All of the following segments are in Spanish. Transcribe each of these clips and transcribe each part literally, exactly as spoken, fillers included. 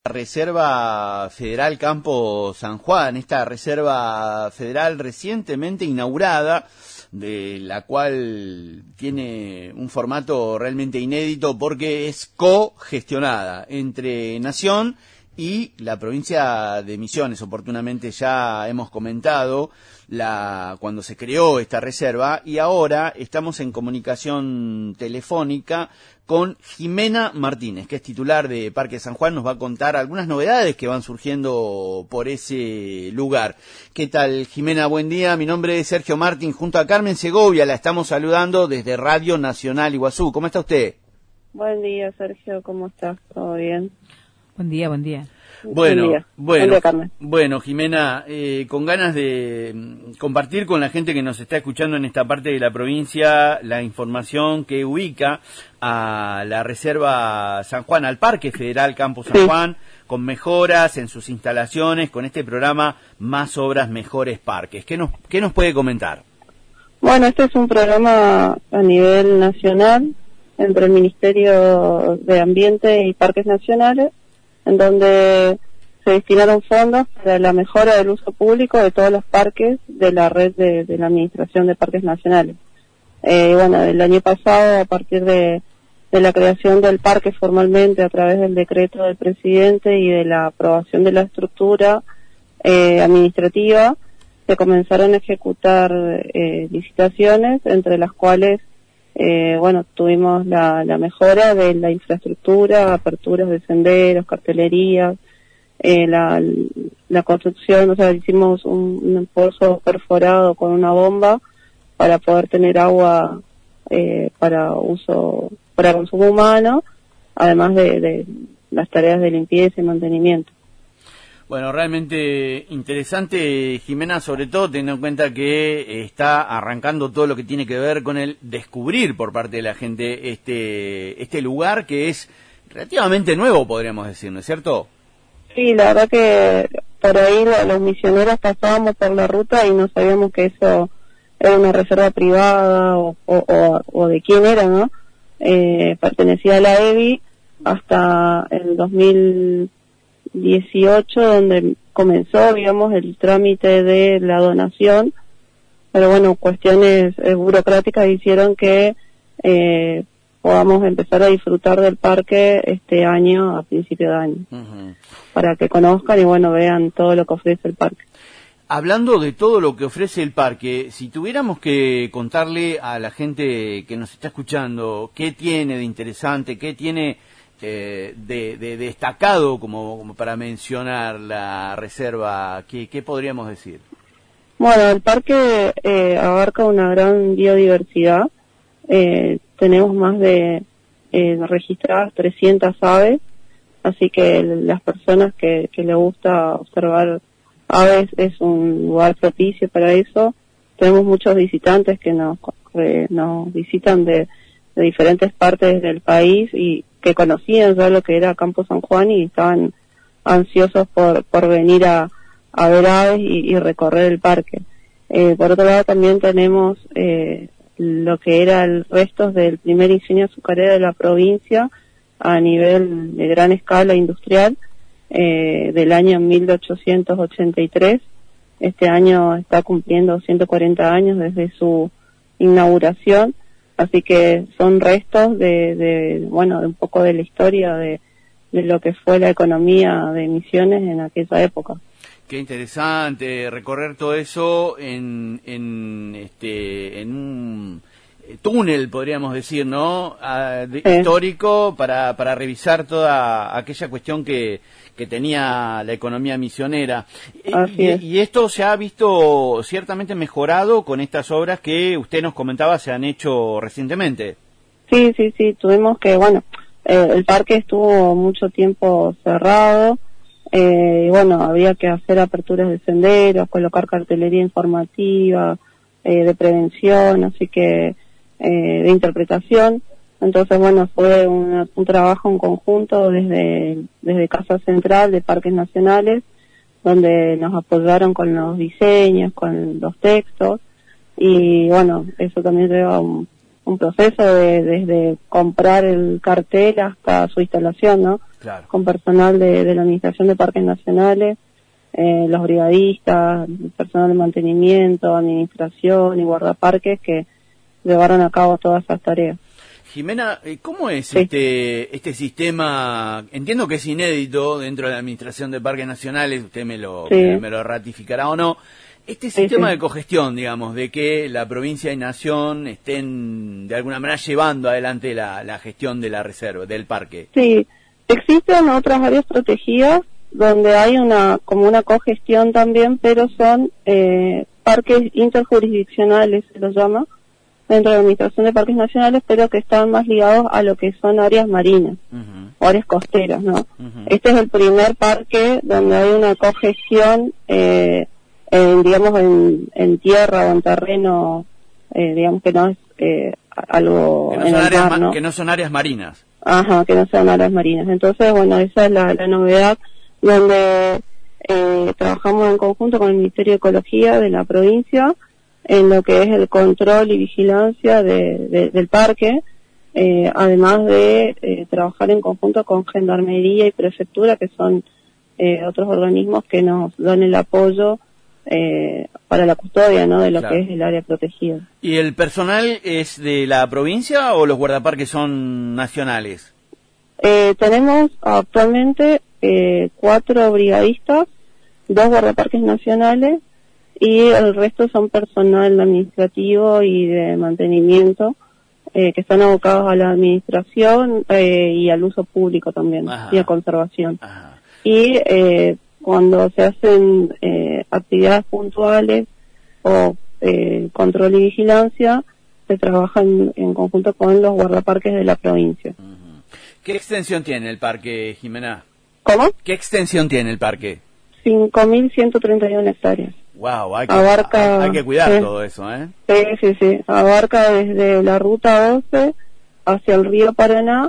Reserva Federal Campo San Juan, esta reserva federal recientemente inaugurada, de la cual tiene un formato realmente inédito porque es cogestionada entre Nación y la provincia de Misiones. Oportunamente ya hemos comentado la cuando se creó esta reserva y ahora estamos en comunicación telefónica con Jimena Martínez, que es titular de Parque San Juan. Nos va a contar algunas novedades que van surgiendo por ese lugar. ¿Qué tal, Jimena? Buen día. Mi nombre es Sergio Martín, junto a Carmen Segovia. La estamos saludando desde Radio Nacional Iguazú. ¿Cómo está usted? Buen día, Sergio. ¿Cómo estás? ¿Todo bien? Buen día, buen día. Bueno, buen día. bueno, buen día, Carmen. bueno, Jimena, eh, con ganas de compartir con la gente que nos está escuchando en esta parte de la provincia la información que ubica a la Reserva San Juan, al Parque Federal Campo San sí. Juan, con mejoras en sus instalaciones, con este programa Más Obras, Mejores Parques. ¿Qué nos, qué nos puede comentar? Bueno, este es un programa a nivel nacional entre el Ministerio de Ambiente y Parques Nacionales, en donde se destinaron fondos para la mejora del uso público de todos los parques de la red de, de la Administración de Parques Nacionales. Eh, bueno, el año pasado, a partir de, de la creación del parque formalmente a través del decreto del presidente y de la aprobación de la estructura eh, administrativa, se comenzaron a ejecutar eh, licitaciones, entre las cuales Eh, bueno, tuvimos la, la mejora de la infraestructura, aperturas de senderos, cartelerías, eh, la, la construcción, o sea, hicimos un, un pozo perforado con una bomba para poder tener agua eh, para uso, para consumo humano, además de, de las tareas de limpieza y mantenimiento. Bueno, realmente interesante, Jimena, sobre todo teniendo en cuenta que está arrancando todo lo que tiene que ver con el descubrir por parte de la gente este este lugar que es relativamente nuevo, podríamos decir, ¿no es cierto? Sí, la verdad que por ahí los misioneros pasábamos por la ruta y no sabíamos que eso era una reserva privada o, o, o, o de quién era, ¿no? Eh, pertenecía a la E B I hasta el dos mil dieciocho, donde comenzó, digamos, el trámite de la donación, pero bueno, cuestiones eh, burocráticas hicieron que eh, podamos empezar a disfrutar del parque este año, a principio de año, uh-huh. para que conozcan y bueno, vean todo lo que ofrece el parque. Hablando de todo lo que ofrece el parque, si tuviéramos que contarle a la gente que nos está escuchando qué tiene de interesante, qué tiene Eh, de, de destacado como, como para mencionar la reserva, ¿qué, qué podríamos decir? Bueno, el parque eh, abarca una gran biodiversidad, eh, tenemos más de eh, registradas trescientas aves, así que las personas que, que les gusta observar aves es un lugar propicio para eso. Tenemos muchos visitantes que nos, eh, nos visitan de, de diferentes partes del país y que conocían ya lo que era Campo San Juan y estaban ansiosos por, por venir a, a ver aves y, y recorrer el parque. Eh, por otro lado también tenemos eh, lo que era el restos del primer ingenio azucarero de la provincia a nivel de gran escala industrial eh, del año mil ochocientos ochenta y tres. Este año está cumpliendo ciento cuarenta años desde su inauguración. Así que son restos de, de, bueno, de un poco de la historia de, de lo que fue la economía de Misiones en aquella época. Qué interesante recorrer todo eso en, en, este, en un túnel, podríamos decir, ¿no? Ah, de, sí. Histórico para, para revisar toda aquella cuestión que, que tenía la economía misionera. Así y, es. y esto se ha visto ciertamente mejorado con estas obras que usted nos comentaba se han hecho recientemente. Sí, sí, sí, tuvimos que, bueno, eh, el parque estuvo mucho tiempo cerrado, eh, y bueno, había que hacer aperturas de senderos, colocar cartelería informativa, eh, de prevención, así que eh, de interpretación. Entonces, bueno, fue una, un trabajo en conjunto desde, desde Casa Central de Parques Nacionales, donde nos apoyaron con los diseños, con los textos, y bueno, eso también lleva un, un proceso de, desde comprar el cartel hasta su instalación, ¿no? Claro. Con personal de, de la Administración de Parques Nacionales, eh, los brigadistas, el personal de mantenimiento, administración y guardaparques que llevaron a cabo todas esas tareas. Jimena, ¿cómo es Sí. este este sistema? Entiendo que es inédito dentro de la Administración de Parques Nacionales, usted me lo, Sí. me, me lo ratificará o no. Este Sí, sistema sí. de cogestión, digamos, de que la provincia y nación estén de alguna manera llevando adelante la, la gestión de la reserva, del parque. Sí, existen otras áreas protegidas donde hay una como una cogestión también, pero son eh, parques interjurisdiccionales, se los llama, dentro de la Administración de Parques Nacionales, pero que están más ligados a lo que son áreas marinas, Uh-huh. o áreas costeras, ¿no? Uh-huh. Este es el primer parque donde hay una cogestión, eh, en, digamos, en, en tierra o en terreno, eh, digamos que no es eh, algo Que no, en son el áreas, mar, ma- ¿no? que no son áreas marinas. Ajá, que no sean áreas marinas. Entonces, bueno, esa es la, la novedad, donde eh, trabajamos en conjunto con el Ministerio de Ecología de la provincia en lo que es el control y vigilancia de, de, del parque, eh, además de eh, trabajar en conjunto con Gendarmería y Prefectura, que son eh, otros organismos que nos dan el apoyo eh, para la custodia, ¿no?, de lo Claro. que es el área protegida. ¿Y el personal es de la provincia o los guardaparques son nacionales? Eh, tenemos actualmente eh, cuatro brigadistas, dos guardaparques nacionales y el resto son personal administrativo y de mantenimiento eh, que están abocados a la administración eh, y al uso público también. Ajá. Y a conservación. Ajá. Y eh, cuando se hacen eh, actividades puntuales o eh, control y vigilancia, se trabaja en, en conjunto con los guardaparques de la provincia. Uh-huh. ¿Qué extensión tiene el parque, Jimena? ¿Cómo? ¿Qué extensión tiene el parque? cinco mil ciento treinta y una hectáreas. Wow, hay que, Abarca- hay, hay que cuidar sí. todo eso, ¿eh? Sí, sí, sí. Abarca desde la ruta doce hacia el río Paraná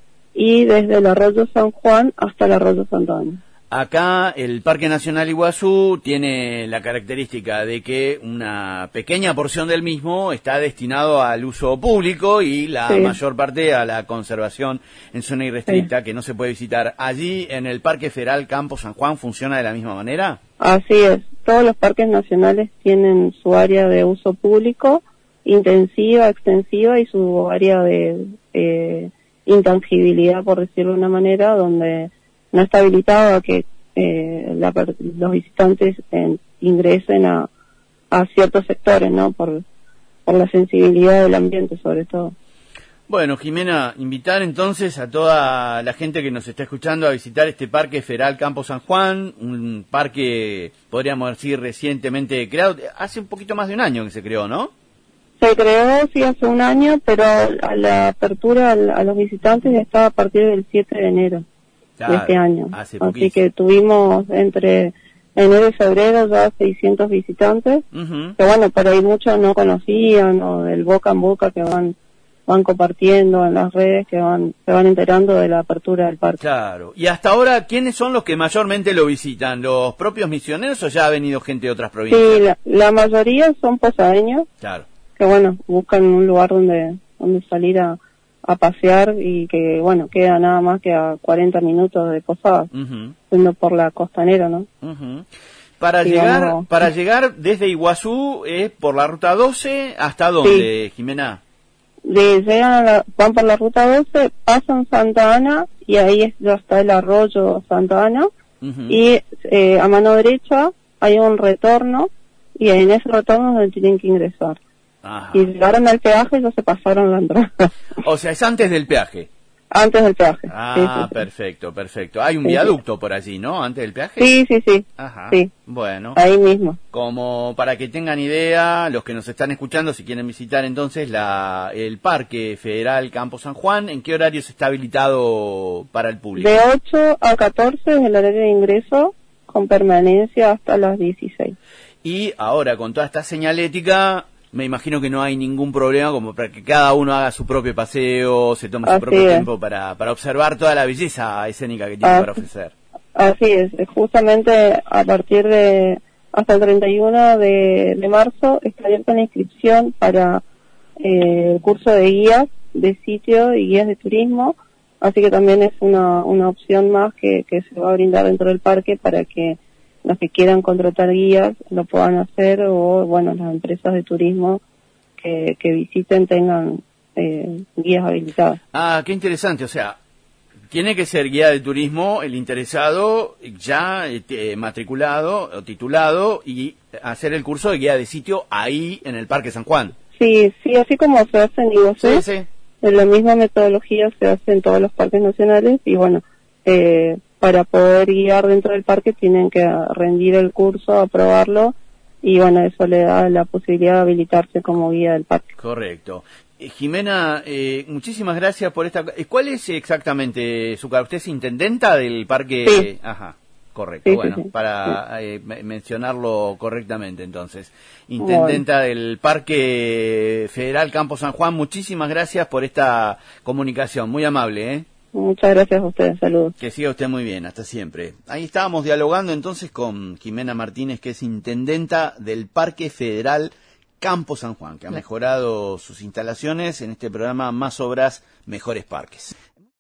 y desde el arroyo San Juan hasta el arroyo Santo Ana. Acá el Parque Nacional Iguazú tiene la característica de que una pequeña porción del mismo está destinado al uso público y la Sí. mayor parte a la conservación en zona irrestricta, que no se puede visitar. ¿Allí en el Parque Federal Campo San Juan funciona de la misma manera? Así es. Todos los parques nacionales tienen su área de uso público, intensiva, extensiva, y su área de eh, intangibilidad, por decirlo de una manera, donde no está habilitado a que eh, la, los visitantes eh, ingresen a, a ciertos sectores, ¿no? Por, por la sensibilidad del ambiente, sobre todo. Bueno, Jimena, invitar entonces a toda la gente que nos está escuchando a visitar este Parque Federal Campo San Juan, un parque, podríamos decir, recientemente creado, hace un poquito más de un año que se creó, ¿no? Se creó, sí, hace un año, pero a la apertura a, a los visitantes ya estaba a partir del siete de enero Claro, de este año. hace Así poquísimo. que tuvimos entre enero y febrero ya seiscientos visitantes, Uh-huh. que bueno, por ahí muchos no conocían, o del boca en boca que van van compartiendo en las redes, que van se van enterando de la apertura del parque. Claro. Y hasta ahora, ¿quiénes son los que mayormente lo visitan? ¿Los propios misioneros o ya ha venido gente de otras provincias? Sí, la, la mayoría son posadeños, Claro. que bueno, buscan un lugar donde donde salir a, a pasear, y que bueno, queda nada más que a cuarenta minutos de Posadas, Uh-huh. yendo por la costanera, ¿no? Uh-huh. Para Sí, llegar vamos. para llegar desde Iguazú es por la ruta doce, ¿hasta dónde, Jimena? De, llegan a la, van por la ruta doce, pasan Santa Ana, y ahí es, ya está el arroyo Santa Ana, Uh-huh. y eh, a mano derecha hay un retorno, y en ese retorno es donde tienen que ingresar. Ajá. Y llegaron al peaje, ya se pasaron la entrada. O sea, es antes del peaje. Antes del peaje. Ah, Sí, sí, sí. perfecto, perfecto. Hay un Sí, viaducto por allí, ¿no? Antes del peaje. Sí, sí, sí. Ajá. Sí. Bueno. Ahí mismo. Como para que tengan idea, los que nos están escuchando, si quieren visitar entonces la, el Parque Federal Campo San Juan, ¿en qué horario se está habilitado para el público? De ocho a catorce es el horario de ingreso, con permanencia hasta las dieciséis. Y ahora, con toda esta señalética, me imagino que no hay ningún problema como para que cada uno haga su propio paseo, se tome su Así propio es. tiempo para, para observar toda la belleza escénica que tiene Así- para ofrecer. Así es, justamente a partir de hasta el treinta y uno de, de marzo está abierta la inscripción para eh, el curso de guías de sitio y guías de turismo, así que también es una, una opción más que, que se va a brindar dentro del parque para que los que quieran contratar guías lo puedan hacer, o bueno, las empresas de turismo que, que visiten tengan eh, guías habilitadas. Ah, qué interesante, o sea, tiene que ser guía de turismo el interesado ya eh, matriculado o titulado y hacer el curso de guía de sitio ahí en el Parque San Juan. Sí, sí, así como se hace en Iguazú, Sí, sí. la misma metodología se hace en todos los parques nacionales y bueno, eh, para poder guiar dentro del parque tienen que rendir el curso, aprobarlo y bueno, eso le da la posibilidad de habilitarse como guía del parque. Correcto. Eh, Jimena, eh, muchísimas gracias por esta... eh, ¿Cuál es exactamente su cargo? ¿Usted es intendenta del parque? Sí. Ajá, correcto. Sí, bueno, sí, sí. para eh, me- mencionarlo correctamente entonces. Intendenta bueno. del Parque Federal Campo San Juan, muchísimas gracias por esta comunicación, muy amable, ¿eh? Muchas gracias a ustedes, saludos. Que siga usted muy bien, hasta siempre. Ahí estábamos dialogando entonces con Jimena Martínez, que es intendenta del Parque Federal Campo San Juan, que ha mejorado sus instalaciones en este programa Más Obras, Mejores Parques.